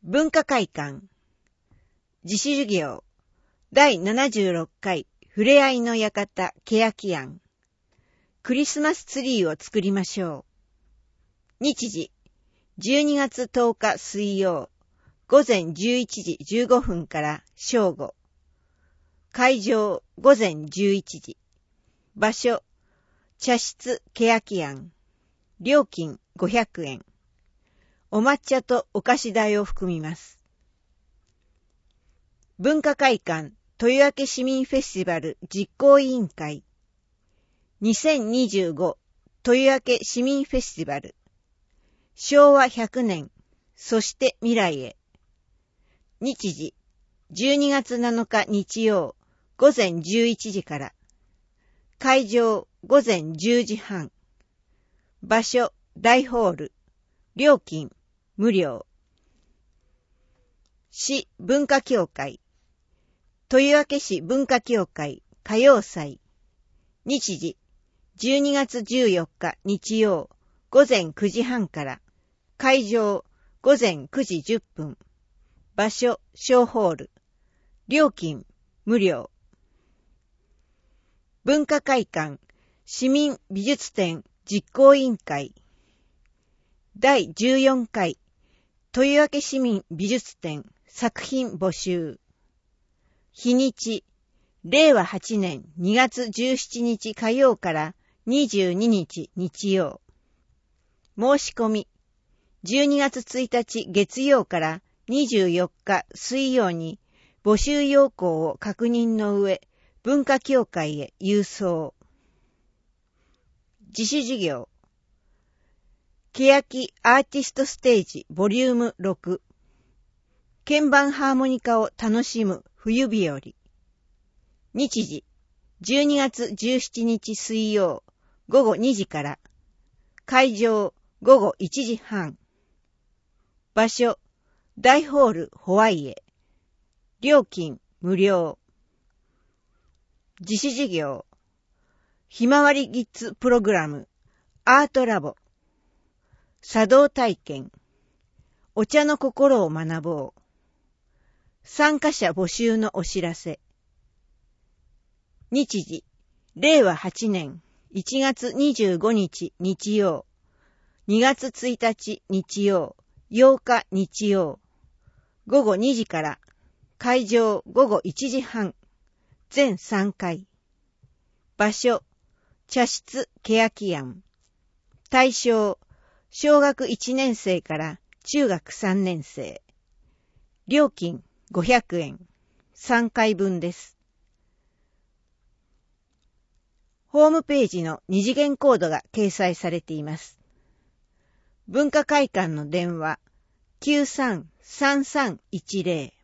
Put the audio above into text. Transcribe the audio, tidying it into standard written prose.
文化会館自主授業第76回ふれあいの館けやき庵クリスマスツリーを作りましょう。日時12月10日水曜午前11時15分から正午。会場午前11時。場所茶室けやき庵。料金500円。お抹茶とお菓子代を含みます。文化会館豊明市民フェスティバル実行委員会2025豊明市民フェスティバル昭和100年そして未来へ。日時12月7日日曜午前11時から。会場午前10時半。場所大ホール。料金無料。市文化協会豊明市文化協会歌謡祭。日時12月14日日曜午前9時半から。会場午前9時10分。場所小ホール。料金無料。文化会館市民美術展実行委員会第14回豊明市民美術展作品募集。日にち令和8年2月17日火曜から22日日曜。申し込み12月1日月曜から24日水曜に募集要項を確認の上文化協会へ郵送。自主授業けやきアーティストステージボリューム6鍵盤ハーモニカを楽しむ冬日和。日時12月17日水曜午後2時から。会場午後1時半。場所大ホールホワイエ。料金無料。自主授業ひまわりギッズプログラムアートラボ茶道体験お茶の心を学ぼう。参加者募集のお知らせ。日時令和8年1月25日日曜2月1日日曜8日日曜午後2時から。会場午後1時半。全3回。場所茶室けやき庵。対象小学1年生から中学3年生。料金500円。3回分です。ホームページの二次元コードが掲載されています。文化会館の電話 933310